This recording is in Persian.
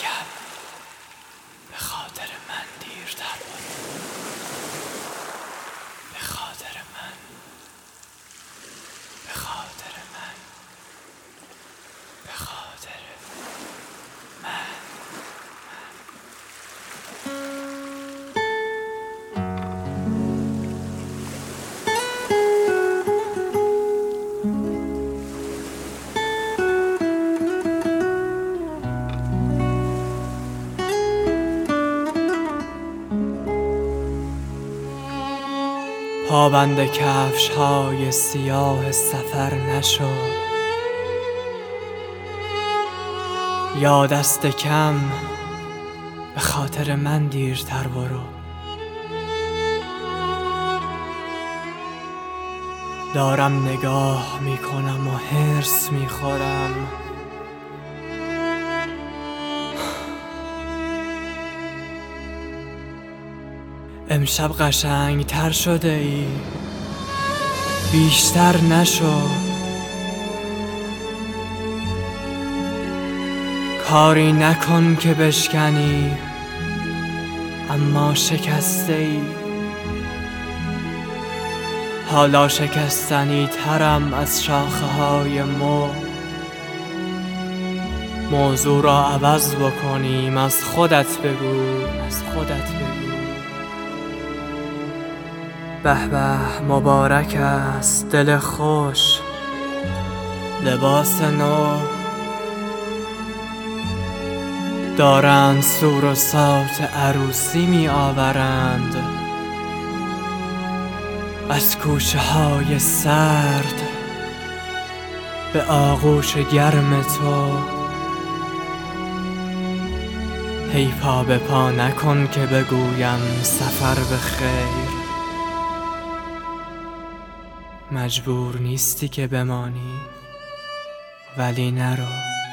کم به خاطر من دیرتر برو، به خاطر من، به خاطر من، به خاطر من. پابند کفش‌های سیاه سفر نشو، یا دست کم به خاطر من دیرتر برو. دارم نگاه میکنم و حرص میخورم، امشب قشنگ تر شده ای، بیشتر نشو. کاری نکن که بشکنی اما شکسته ای، حالا شکستنی ترم از شاخه های مو. موضوع را عوض بکنیم، از خودت بگو، از خودت بگو. به به مبارک است دل خوش، لباس نو. دارند سور و سات عروسی می آورند از کوچه های سرد به آغوش گرم تو. هی پا به پا نکن که بگویم سفر به خیر. مجبور نیستی که بمانی ولی نرو.